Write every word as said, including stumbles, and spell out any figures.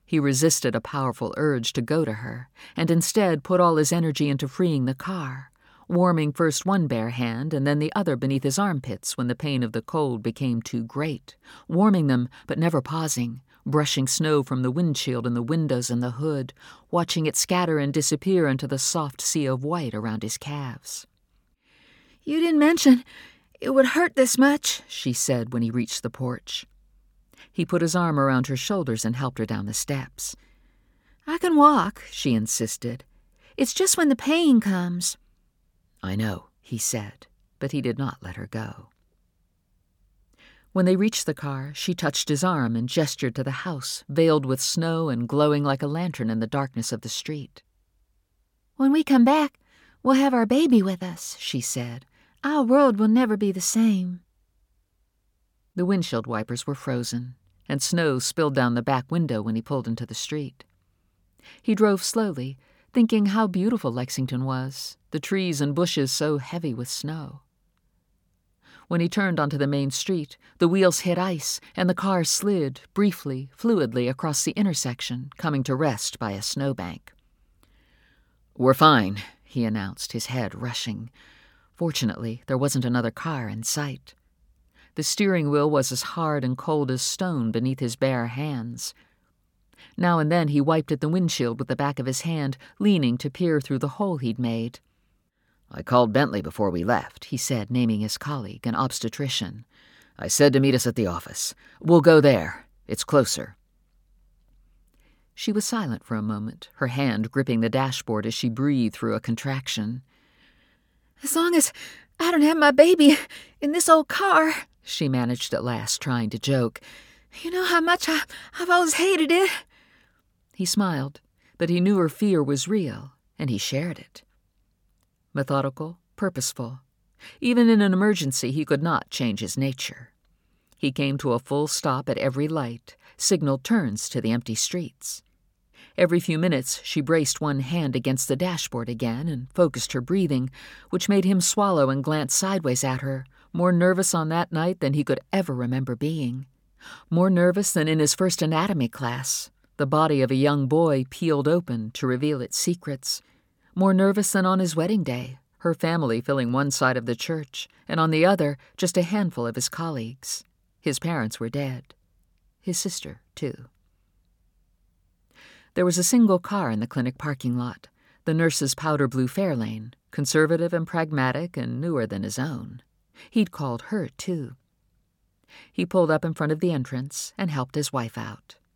He resisted a powerful urge to go to her, and instead put all his energy into freeing the car, warming first one bare hand and then the other beneath his armpits when the pain of the cold became too great, warming them but never pausing, brushing snow from the windshield and the windows and the hood, watching it scatter and disappear into the soft sea of white around his calves. "You didn't mention it would hurt this much," she said when he reached the porch. He put his arm around her shoulders and helped her down the steps. "I can walk," she insisted. "It's just when the pain comes." "I know," he said, but he did not let her go. When they reached the car, she touched his arm and gestured to the house, veiled with snow and glowing like a lantern in the darkness of the street. "When we come back, we'll have our baby with us," she said. "Our world will never be the same." The windshield wipers were frozen, and snow spilled down the back window when he pulled into the street. He drove slowly, thinking how beautiful Lexington was, the trees and bushes so heavy with snow. When he turned onto the main street, the wheels hit ice, and the car slid, briefly, fluidly, across the intersection, coming to rest by a snowbank. "We're fine," he announced, his head rushing. Fortunately, there wasn't another car in sight. The steering wheel was as hard and cold as stone beneath his bare hands. Now and then he wiped at the windshield with the back of his hand, leaning to peer through the hole he'd made. "I called Bentley before we left," he said, naming his colleague, an obstetrician. "I said to meet us at the office. We'll go there. It's closer." She was silent for a moment, her hand gripping the dashboard as she breathed through a contraction. "As long as I don't have my baby in this old car," she managed at last, trying to joke. "You know how much I, I've always hated it." He smiled, but he knew her fear was real, and he shared it. Methodical, purposeful. Even in an emergency, he could not change his nature. He came to a full stop at every light, signaled turns to the empty streets. Every few minutes, she braced one hand against the dashboard again and focused her breathing, which made him swallow and glance sideways at her, more nervous on that night than he could ever remember being. More nervous than in his first anatomy class, the body of a young boy peeled open to reveal its secrets. More nervous than on his wedding day, her family filling one side of the church, and on the other, just a handful of his colleagues. His parents were dead. His sister, too. There was a single car in the clinic parking lot, the nurse's powder blue Fairlane, conservative and pragmatic and newer than his own. He'd called her, too. He pulled up in front of the entrance and helped his wife out.